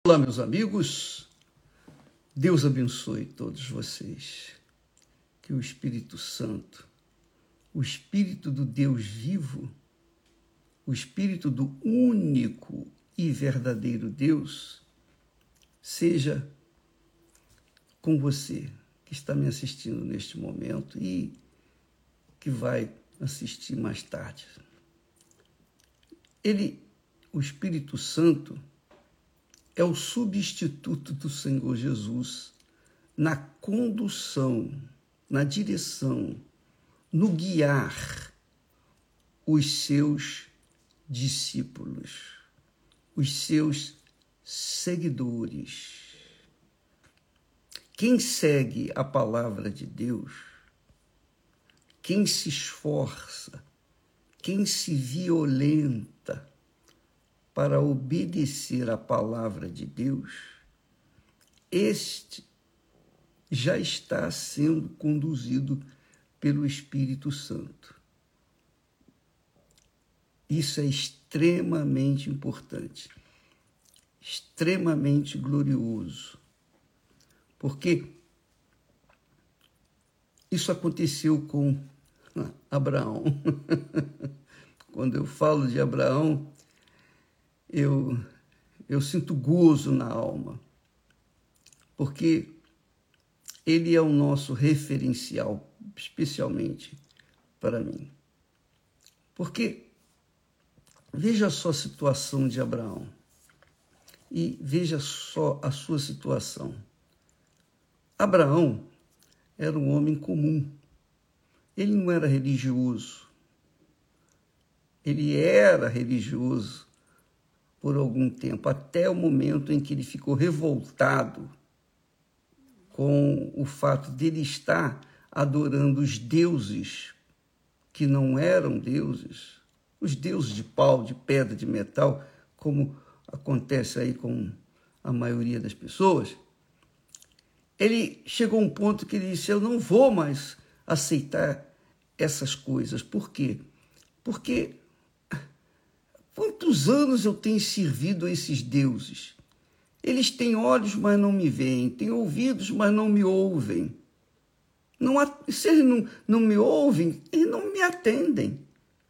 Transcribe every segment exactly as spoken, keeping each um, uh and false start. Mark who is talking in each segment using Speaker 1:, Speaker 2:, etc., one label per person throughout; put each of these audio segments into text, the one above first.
Speaker 1: Olá, meus amigos, Deus abençoe todos vocês, que o Espírito Santo, o Espírito do Deus vivo, o Espírito do único e verdadeiro Deus, seja com você que está me assistindo neste momento e que vai assistir mais tarde. Ele, o Espírito Santo, é o substituto do Senhor Jesus na condução, na direção, no guiar os seus discípulos, os seus seguidores. Quem segue a palavra de Deus, quem se esforça, quem se violenta para obedecer à palavra de Deus, este já está sendo conduzido pelo Espírito Santo. Isso é extremamente importante, extremamente glorioso, porque isso aconteceu com Abraão. Quando eu falo de Abraão, eu, eu sinto gozo na alma, porque ele é o nosso referencial, especialmente para mim. Porque veja só a situação de Abraão e veja só a sua situação. Abraão era um homem comum, ele não era religioso, ele era religioso por algum tempo, até o momento em que ele ficou revoltado com o fato dele estar adorando os deuses que não eram deuses, os deuses de pau, de pedra, de metal, como acontece aí com a maioria das pessoas. Ele chegou a um ponto que ele disse: eu não vou mais aceitar essas coisas. Por quê? Porque quantos anos eu tenho servido a esses deuses? Eles têm olhos, mas não me veem, têm ouvidos, mas não me ouvem. Não, se eles não, não me ouvem, eles não me atendem.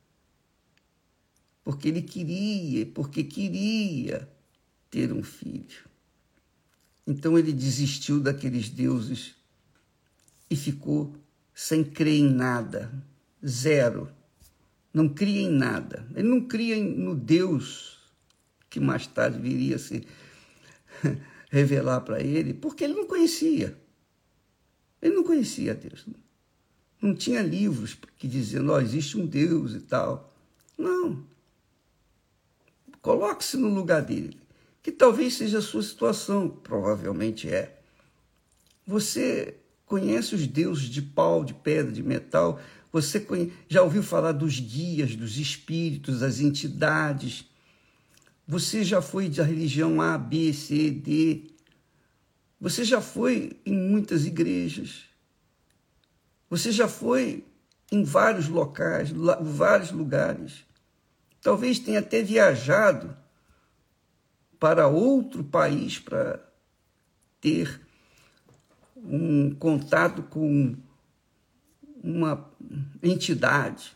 Speaker 1: Porque ele queria, porque queria ter um filho. Então ele desistiu daqueles deuses e ficou sem crer em nada, zero. Não cria em nada. Ele não cria no Deus que mais tarde viria a se revelar para ele, porque ele não conhecia. Ele não conhecia Deus. Não tinha livros que diziam, oh, existe um Deus e tal. Não. Coloque-se no lugar dele, que talvez seja a sua situação, provavelmente é. Você conhece os deuses de pau, de pedra, de metal. Você já ouviu falar dos guias, dos espíritos, das entidades. Você já foi da religião A, B, C, D. Você já foi em muitas igrejas. Você já foi em vários locais, vários lugares. Talvez tenha até viajado para outro país para ter um contato com uma entidade,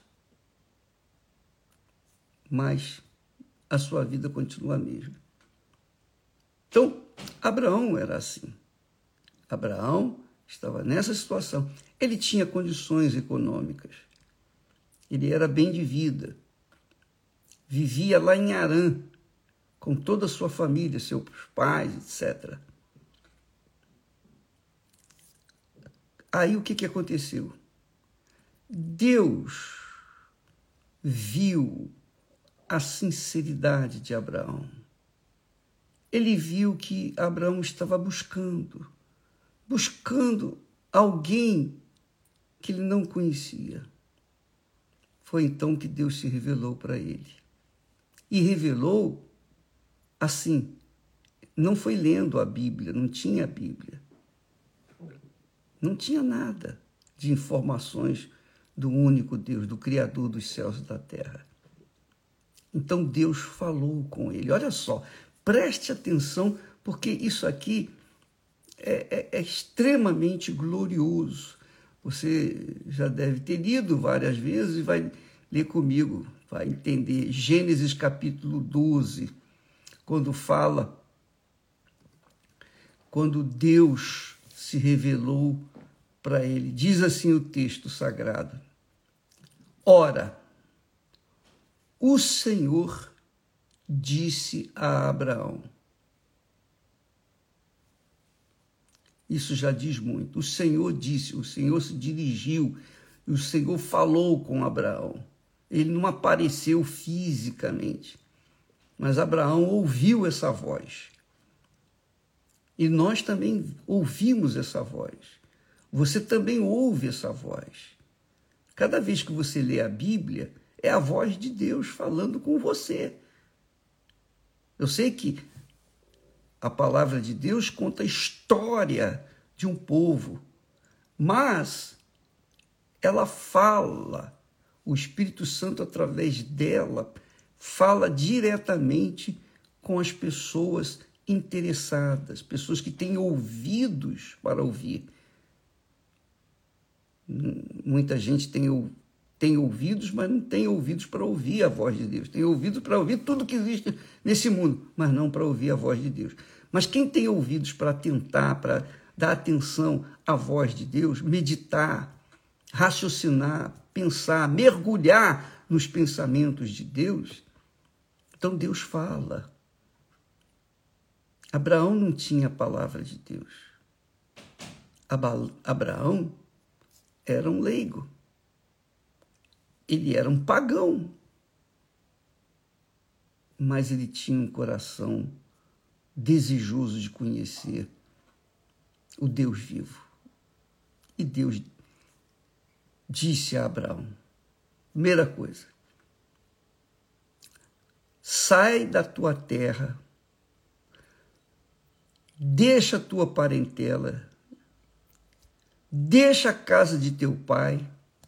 Speaker 1: mas a sua vida continua a mesma. Então, Abraão era assim. Abraão estava nessa situação. Ele tinha condições econômicas. Ele era bem de vida. Vivia lá em Harã, com toda a sua família, seus pais, etcétera. Aí o que, que aconteceu? Deus viu a sinceridade de Abraão. Ele viu que Abraão estava buscando, buscando alguém que ele não conhecia. Foi então que Deus se revelou para ele. E revelou assim, não foi lendo a Bíblia, não tinha a Bíblia. Não tinha nada de informações do único Deus, do Criador dos céus e da terra. Então Deus falou com ele. Olha só, preste atenção porque isso aqui é, é, é extremamente glorioso. Você já deve ter lido várias vezes e vai ler comigo, vai entender. Gênesis capítulo doze, quando fala, quando Deus se revelou para ele. Diz assim o texto sagrado: Ora, o Senhor disse a Abraão. Isso já diz muito. O Senhor disse, o Senhor se dirigiu, o Senhor falou com Abraão. Ele não apareceu fisicamente, mas Abraão ouviu essa voz. E nós também ouvimos essa voz. Você também ouve essa voz. Cada vez que você lê a Bíblia, é a voz de Deus falando com você. Eu sei que a palavra de Deus conta a história de um povo, mas ela fala, o Espírito Santo, através dela, fala diretamente com as pessoas interessadas, pessoas que têm ouvidos para ouvir. Muita gente tem, tem ouvidos, mas não tem ouvidos para ouvir a voz de Deus. Tem ouvidos para ouvir tudo que existe nesse mundo, mas não para ouvir a voz de Deus. Mas quem tem ouvidos para atentar, para dar atenção à voz de Deus, meditar, raciocinar, pensar, mergulhar nos pensamentos de Deus, então Deus fala. Abraão não tinha a palavra de Deus. Abraão era um leigo. Ele era um pagão. Mas ele tinha um coração desejoso de conhecer o Deus vivo. E Deus disse a Abraão, primeira coisa, sai da tua terra, deixa a tua parentela, deixa a casa de teu pai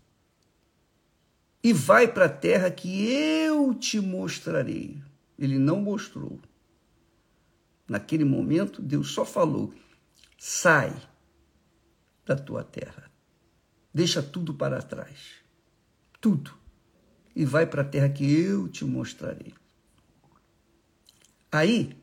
Speaker 1: e vai para a terra que eu te mostrarei. Ele não mostrou. Naquele momento, Deus só falou, sai da tua terra, deixa tudo para trás, tudo, e vai para a terra que eu te mostrarei. Aí,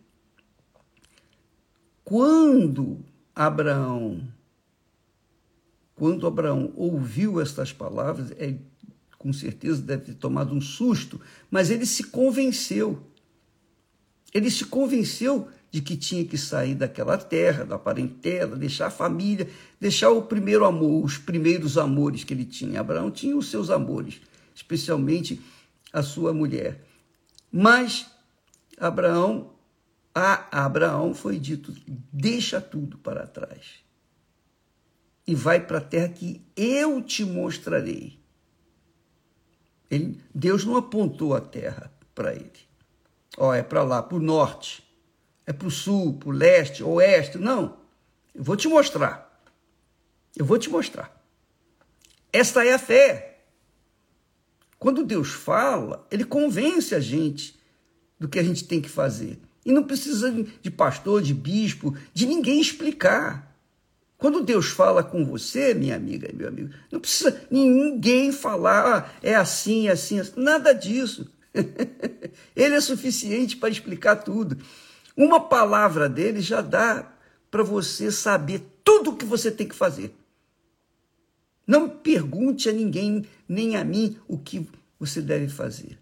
Speaker 1: quando Abraão, quando Abraão ouviu estas palavras, é, com certeza deve ter tomado um susto, mas ele se convenceu. Ele se convenceu de que tinha que sair daquela terra, da parentela, deixar a família, deixar o primeiro amor, os primeiros amores que ele tinha. Abraão tinha os seus amores, especialmente a sua mulher. Mas Abraão, a Abraão foi dito, deixa tudo para trás e vai para a terra que eu te mostrarei. Ele, Deus não apontou a terra para ele. Ó, é para lá, para o norte, é para o sul, para o leste, oeste. Não, eu vou te mostrar. Eu vou te mostrar. Esta é a fé. Quando Deus fala, ele convence a gente do que a gente tem que fazer. E não precisa de pastor, de bispo, de ninguém explicar. Quando Deus fala com você, minha amiga e meu amigo, não precisa ninguém falar, ah, é assim, é assim, é assim. Nada disso. Ele é suficiente para explicar tudo. Uma palavra dele já dá para você saber tudo o que você tem que fazer. Não pergunte a ninguém, nem a mim, o que você deve fazer.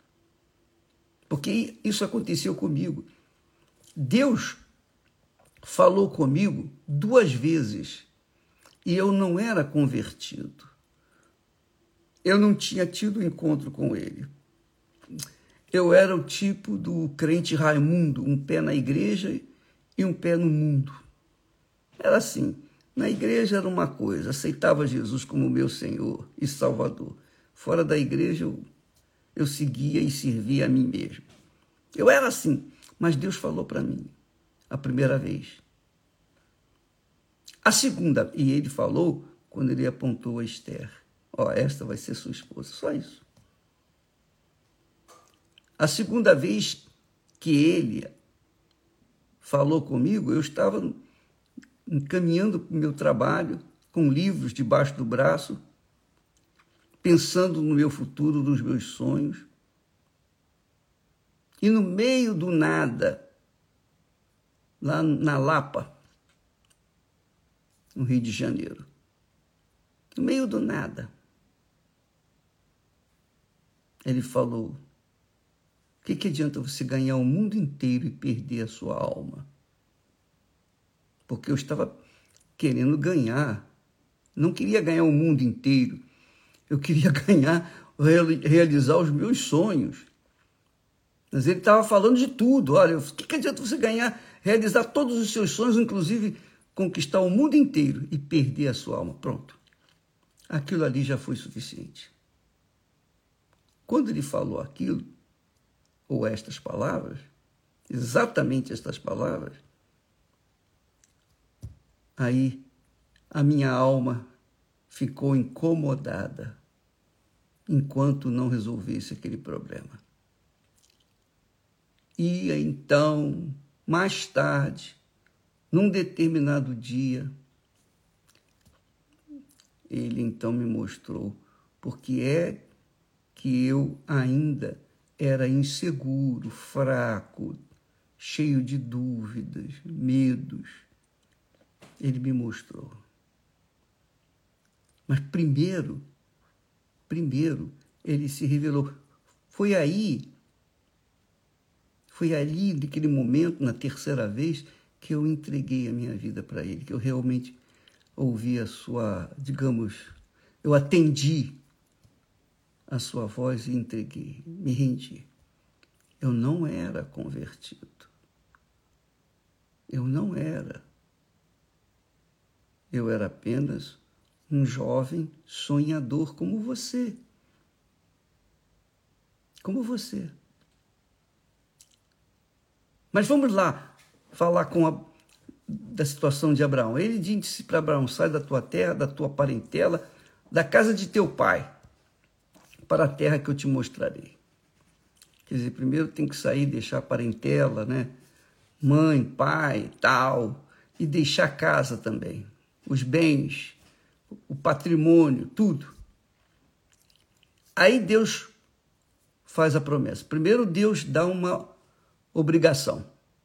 Speaker 1: Porque isso aconteceu comigo. Deus falou comigo duas vezes e eu não era convertido. Eu não tinha tido encontro com ele. Eu era o tipo do crente Raimundo, um pé na igreja e um pé no mundo. Era assim, na igreja era uma coisa, aceitava Jesus como meu Senhor e Salvador. Fora da igreja eu, eu seguia e servia a mim mesmo. Eu era assim, mas Deus falou para mim a primeira vez. A segunda, e ele falou quando ele apontou a Esther. Ó, esta vai ser sua esposa, só isso. A segunda vez que ele falou comigo, eu estava caminhando para o meu trabalho, com livros debaixo do braço, pensando no meu futuro, nos meus sonhos. E no meio do nada, lá na Lapa, no Rio de Janeiro, no meio do nada, ele falou: o que, que adianta você ganhar o mundo inteiro e perder a sua alma? Porque eu estava querendo ganhar, não queria ganhar o mundo inteiro, eu queria ganhar, realizar os meus sonhos. Mas ele estava falando de tudo. Olha, o que, que adianta você ganhar, realizar todos os seus sonhos, inclusive conquistar o mundo inteiro e perder a sua alma? Pronto. Aquilo ali já foi suficiente. Quando ele falou aquilo, ou estas palavras, exatamente estas palavras, aí a minha alma ficou incomodada enquanto não resolvesse aquele problema. E então, mais tarde, num determinado dia, ele então me mostrou porque é que eu ainda era inseguro, fraco, cheio de dúvidas, medos. Ele me mostrou. Mas primeiro, primeiro, ele se revelou. Foi aí, foi ali, naquele momento, na terceira vez, que eu entreguei a minha vida para ele, que eu realmente ouvi a sua, digamos, eu atendi a sua voz e entreguei, me rendi. Eu não era convertido. Eu não era. Eu era apenas um jovem sonhador como você. Como você. Mas vamos lá falar com a, da situação de Abraão. Ele disse para Abraão: sai da tua terra, da tua parentela, da casa de teu pai, para a terra que eu te mostrarei. Quer dizer, primeiro tem que sair, deixar a parentela, né? Mãe, pai, tal, e deixar a casa também, os bens, o patrimônio, tudo. Aí Deus faz a promessa. Primeiro Deus dá uma obrigação,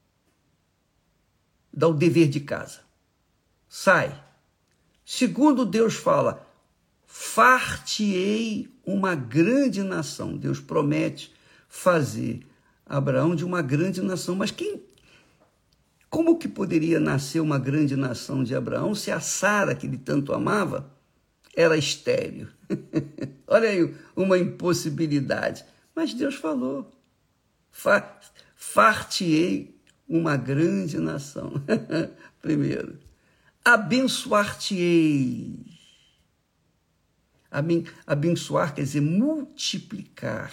Speaker 1: dá o dever de casa. Sai. Segundo, Deus fala: far-te-ei uma grande nação. Deus promete fazer Abraão de uma grande nação. Mas quem, como que poderia nascer uma grande nação de Abraão se a Sara, que ele tanto amava, era estéril? Olha aí, uma impossibilidade. Mas Deus falou: far-te-ei uma grande nação. Primeiro, abençoar-te-ei. Abençoar quer dizer multiplicar.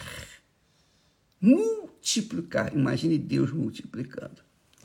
Speaker 1: Multiplicar. Imagine Deus multiplicando.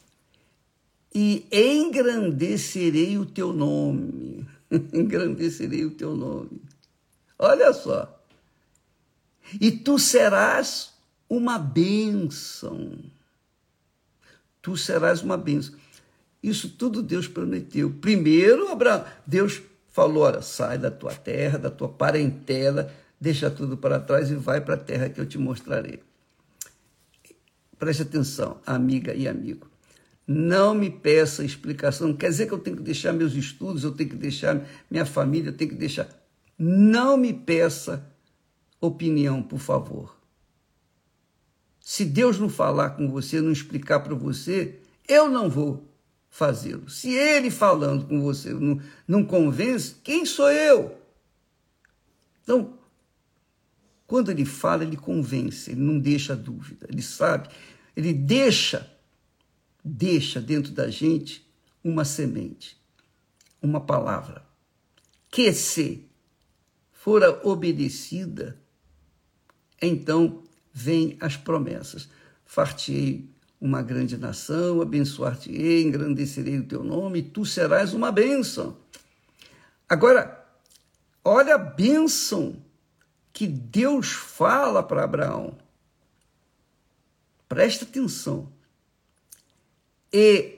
Speaker 1: E engrandecerei o teu nome. Engrandecerei o teu nome. Olha só. E tu serás uma bênção. Tu serás uma bênção. Isso tudo Deus prometeu. Primeiro, Abraão, Deus falou: olha, sai da tua terra, da tua parentela, deixa tudo para trás e vai para a terra que eu te mostrarei. Preste atenção, amiga e amigo. Não me peça explicação. Não quer dizer que eu tenho que deixar meus estudos, eu tenho que deixar minha família, eu tenho que deixar... Não me peça opinião, por favor. Se Deus não falar com você, não explicar para você, eu não vou fazê-lo. Se ele falando com você não, não convence, quem sou eu? Então, quando ele fala, ele convence, ele não deixa dúvida, ele sabe, ele deixa, deixa dentro da gente uma semente, uma palavra, que se fora obedecida, então vem as promessas. Far-te-ei uma grande nação, abençoar-te-ei, engrandecerei o teu nome, e tu serás uma bênção. Agora, olha a bênção que Deus fala para Abraão. Presta atenção. e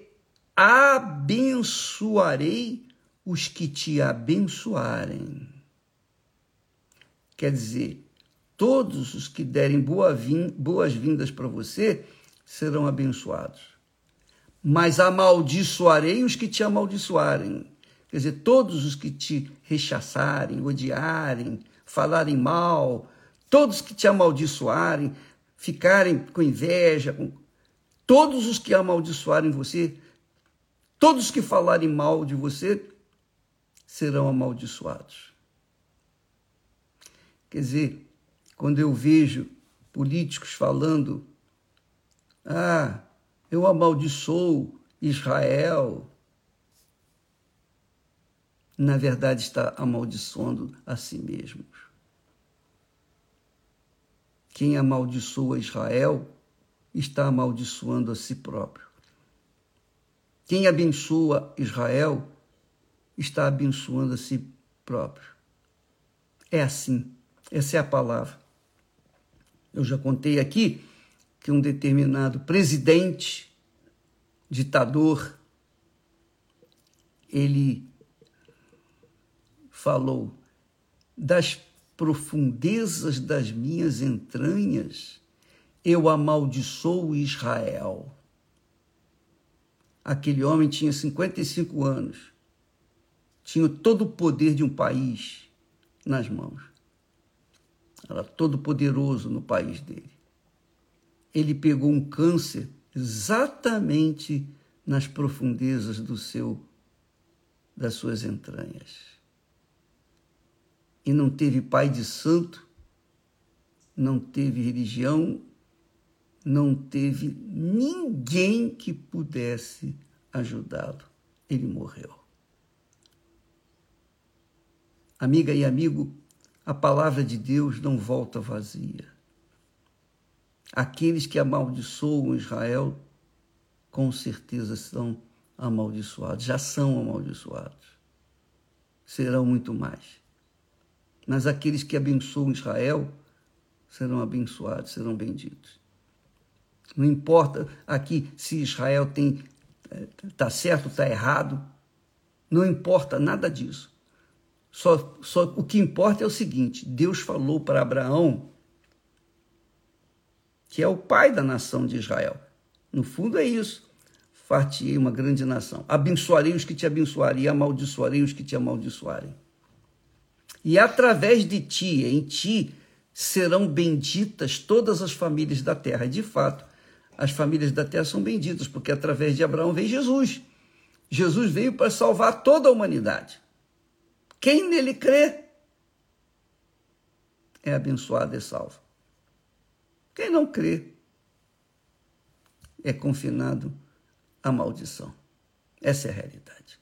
Speaker 1: abençoarei os que te abençoarem. Quer dizer, todos os que derem boas-vindas para você serão abençoados. Mas amaldiçoarei os que te amaldiçoarem. Quer dizer, todos os que te rechaçarem, odiarem, falarem mal, todos que te amaldiçoarem, ficarem com inveja, com... todos os que amaldiçoarem você, todos que falarem mal de você, serão amaldiçoados. Quer dizer, quando eu vejo políticos falando, ah, eu amaldiçoo Israel, na verdade está amaldiçoando a si mesmos. Quem amaldiçoa Israel está amaldiçoando a si próprio. Quem abençoa Israel está abençoando a si próprio. É assim, essa é a palavra. Eu já contei aqui que um determinado presidente, ditador, ele falou: das profundezas das minhas entranhas, eu amaldiçoo Israel. Aquele homem tinha cinquenta e cinco anos, tinha todo o poder de um país nas mãos. Era todo poderoso no país dele. Ele pegou um câncer exatamente nas profundezas do seu, das suas entranhas. E não teve pai de santo, não teve religião, não teve ninguém que pudesse ajudá-lo. Ele morreu. Amiga e amigo, a palavra de Deus não volta vazia. Aqueles que amaldiçoam Israel, com certeza são amaldiçoados, já são amaldiçoados. Serão muito mais. Mas aqueles que abençoam Israel serão abençoados, serão benditos. Não importa aqui se Israel tem está certo, está errado, não importa nada disso. Só, só o que importa é o seguinte: Deus falou para Abraão, que é o pai da nação de Israel. No fundo é isso. Far-te-ei uma grande nação. Abençoarei os que te abençoarem e amaldiçoarei os que te amaldiçoarem. E através de ti, em ti, serão benditas todas as famílias da terra. E, de fato, as famílias da terra são benditas, porque através de Abraão veio Jesus. Jesus veio para salvar toda a humanidade. Quem nele crê é abençoado e salvo. Quem não crê é confinado à maldição. Essa é a realidade.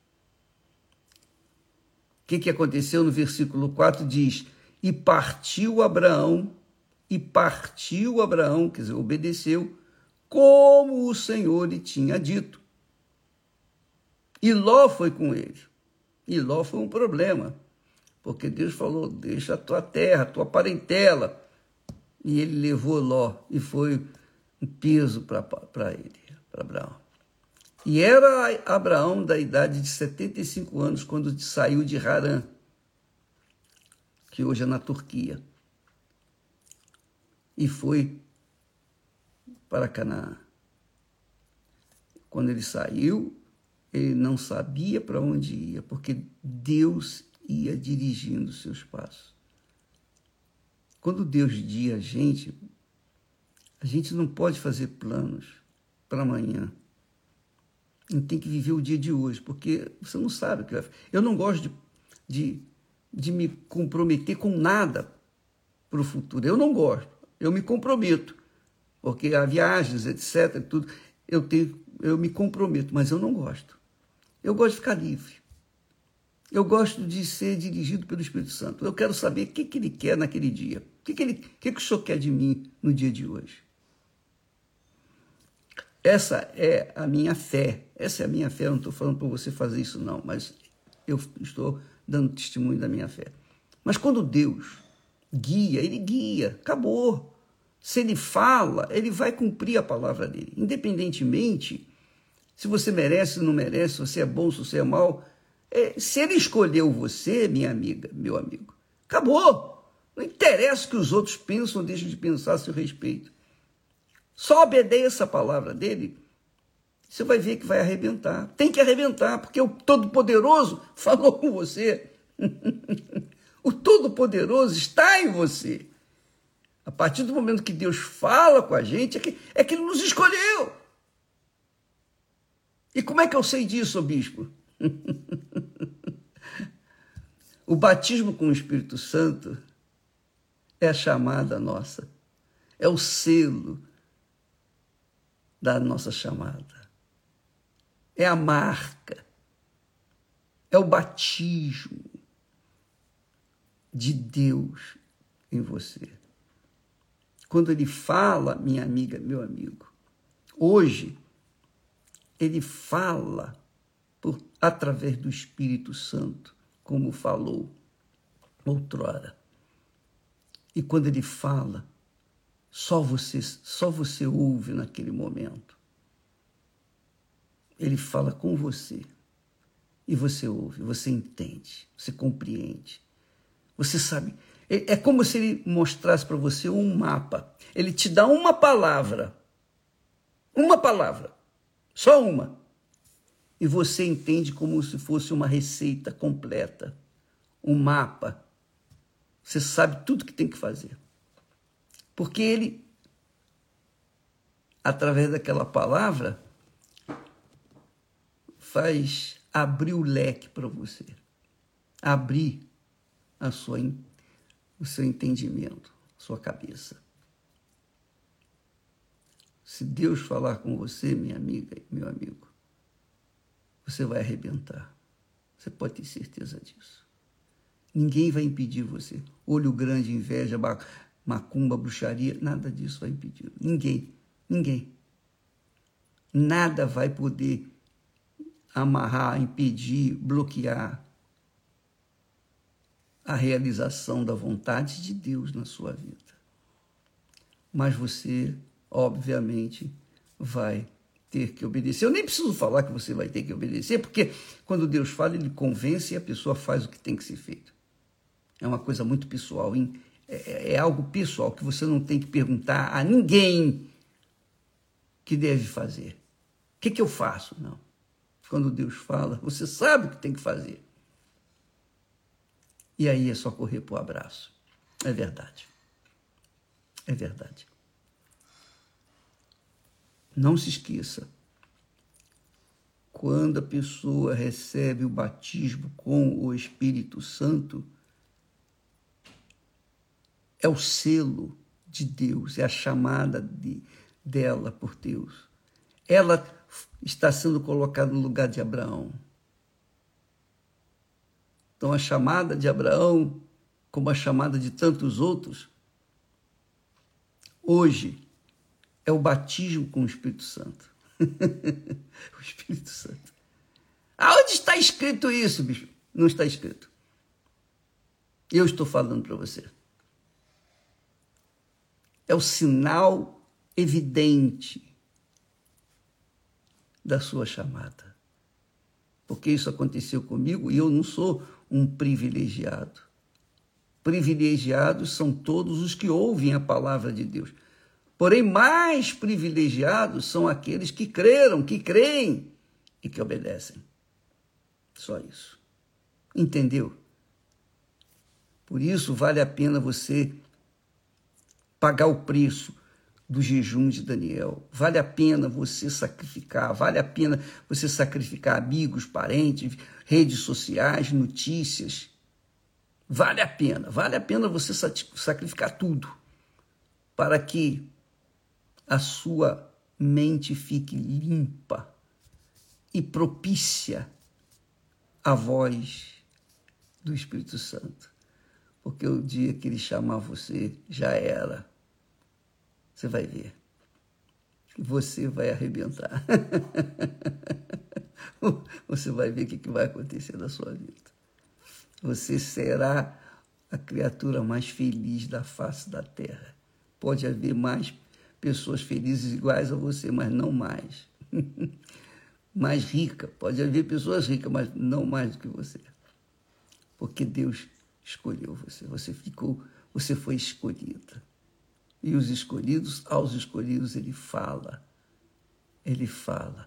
Speaker 1: O que, que aconteceu no versículo quatro? Diz: e partiu Abraão, e partiu Abraão, quer dizer, obedeceu, como o Senhor lhe tinha dito. E Ló foi com ele. E Ló foi um problema, porque Deus falou: deixa a tua terra, a tua parentela. E ele levou Ló, e foi um peso para ele, para Abraão. E era Abraão da idade de setenta e cinco anos, quando saiu de Harã, que hoje é na Turquia, e foi para Canaã. Quando ele saiu, ele não sabia para onde ia, porque Deus ia dirigindo os seus passos. Quando Deus guia a gente, a gente não pode fazer planos para amanhã. A gente tem que viver o dia de hoje, porque você não sabe o que vai fazer. Eu não gosto de, de, de me comprometer com nada para o futuro. Eu não gosto. Eu me comprometo, porque há viagens, etcétera, tudo, eu, tenho, eu me comprometo, mas eu não gosto. Eu gosto de ficar livre. Eu gosto de ser dirigido pelo Espírito Santo. Eu quero saber o que, que ele quer naquele dia. O que, que, ele, o que, que o Senhor quer de mim no dia de hoje. Essa é a minha fé. Essa é a minha fé. Eu não estou falando para você fazer isso, não, mas eu estou dando testemunho da minha fé. Mas quando Deus guia, ele guia, acabou. Se ele fala, ele vai cumprir a palavra dele. Independentemente se você merece ou não merece, se você é bom, se você é mau. É, se ele escolheu você, minha amiga, meu amigo, acabou. Não interessa o que os outros pensam ou deixam de pensar a seu respeito. Só obedeça a palavra dele, você vai ver que vai arrebentar. Tem que arrebentar, porque o Todo-Poderoso falou com você. O Todo-Poderoso está em você. A partir do momento que Deus fala com a gente, é que, é que Ele nos escolheu. E como é que eu sei disso, bispo? O batismo com o Espírito Santo é a chamada nossa. É o selo da nossa chamada. É a marca. É o batismo de Deus em você. Quando Ele fala, minha amiga, meu amigo, hoje, Ele fala por, através do Espírito Santo, como falou outrora. E quando Ele fala, só você, só você ouve naquele momento. Ele fala com você. E você ouve, você entende, você compreende. Você sabe. É como se Ele mostrasse para você um mapa. Ele te dá uma palavra. Uma palavra. Só uma. E você entende como se fosse uma receita completa. Um mapa. Você sabe tudo que tem que fazer. Porque Ele, através daquela palavra, faz abrir o leque para você. Abrir a sua, o seu entendimento, a sua cabeça. Se Deus falar com você, minha amiga e meu amigo, você vai arrebentar. Você pode ter certeza disso. Ninguém vai impedir você. Olho grande, inveja, macumba, bruxaria, nada disso vai impedir. Ninguém, ninguém. Nada vai poder amarrar, impedir, bloquear a realização da vontade de Deus na sua vida. Mas você, obviamente, vai ter que obedecer. Eu nem preciso falar que você vai ter que obedecer, porque quando Deus fala, Ele convence e a pessoa faz o que tem que ser feito. É uma coisa muito pessoal, hein? É, é algo pessoal que você não tem que perguntar a ninguém que deve fazer. O que, que eu faço? Não. Quando Deus fala, você sabe o que tem que fazer. E aí é só correr para o abraço. É verdade. É verdade. Não se esqueça. Quando a pessoa recebe o batismo com o Espírito Santo, é o selo de Deus, é a chamada de, dela por Deus. Ela está sendo colocada no lugar de Abraão. Então, a chamada de Abraão, como a chamada de tantos outros, hoje é o batismo com o Espírito Santo. O Espírito Santo. Aonde está escrito isso, bicho? Não está escrito. Eu estou falando para você. É o sinal evidente da sua chamada. Porque isso aconteceu comigo e eu não sou um privilegiado. Privilegiados são todos os que ouvem a palavra de Deus. Porém, mais privilegiados são aqueles que creram, que creem e que obedecem. Só isso. Entendeu? Por isso, vale a pena você pagar o preço do jejum de Daniel. Vale a pena você sacrificar, vale a pena você sacrificar amigos, parentes, redes sociais, notícias. Vale a pena, vale a pena você sacrificar tudo para que a sua mente fique limpa e propícia à voz do Espírito Santo. Porque o dia que Ele chamar você, já era. Você vai ver. Você vai arrebentar. Você vai ver o que vai acontecer na sua vida. Você será a criatura mais feliz da face da terra. Pode haver mais pessoas felizes iguais a você, mas não mais. mais rica. Pode haver pessoas ricas, mas não mais do que você. Porque Deus escolheu você. Você ficou, você foi escolhida. E os escolhidos, aos escolhidos, ele fala. Ele fala.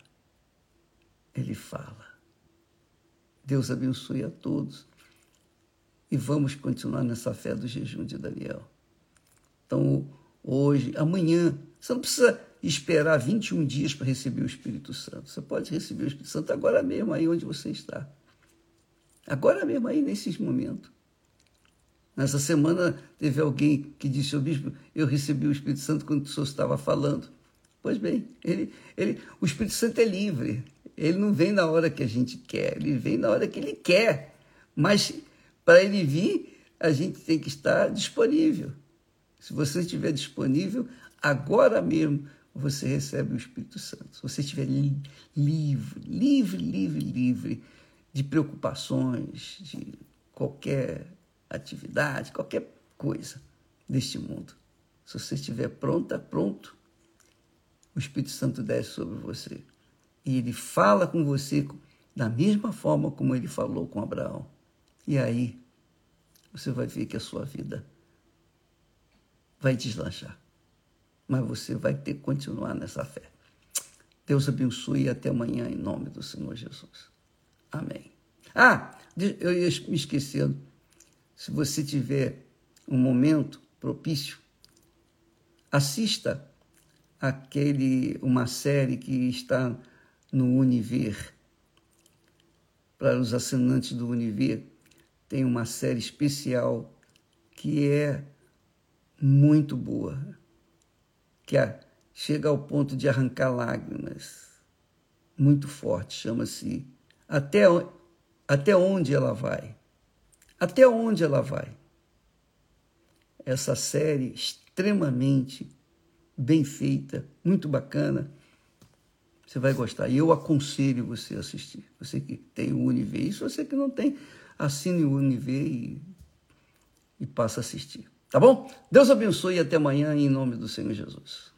Speaker 1: Ele fala. Deus abençoe a todos. E vamos continuar nessa fé do jejum de Daniel. Então, hoje, amanhã, você não precisa esperar vinte e um dias para receber o Espírito Santo. Você pode receber o Espírito Santo agora mesmo, aí onde você está. Agora mesmo, aí nesses momentos. Nessa semana, teve alguém que disse ao bispo, eu recebi o Espírito Santo quando o senhor estava falando. Pois bem, ele, ele, o Espírito Santo é livre. Ele não vem na hora que a gente quer, ele vem na hora que ele quer. Mas, para ele vir, a gente tem que estar disponível. Se você estiver disponível, agora mesmo você recebe o Espírito Santo. Se você estiver li- livre, livre, livre, livre de preocupações, de qualquer atividade, qualquer coisa deste mundo. Se você estiver pronta, pronto, o Espírito Santo desce sobre você. E ele fala com você da mesma forma como ele falou com Abraão. E aí, você vai ver que a sua vida vai deslanchar. Mas você vai ter que continuar nessa fé. Deus abençoe e até amanhã, em nome do Senhor Jesus. Amém. Ah, eu ia me esquecendo. Se você tiver um momento propício, assista aquele, uma série que está no Univer. Para os assinantes do Univer, tem uma série especial que é muito boa, que chega ao ponto de arrancar lágrimas, muito forte, chama-se Até, Até Onde Ela Vai. Até onde ela vai? Essa série extremamente bem feita, muito bacana, você vai gostar. E eu aconselho você a assistir. Você que tem o Univer, e se você que não tem, assine o Univer e, e passa a assistir. Tá bom? Deus abençoe e até amanhã, em nome do Senhor Jesus.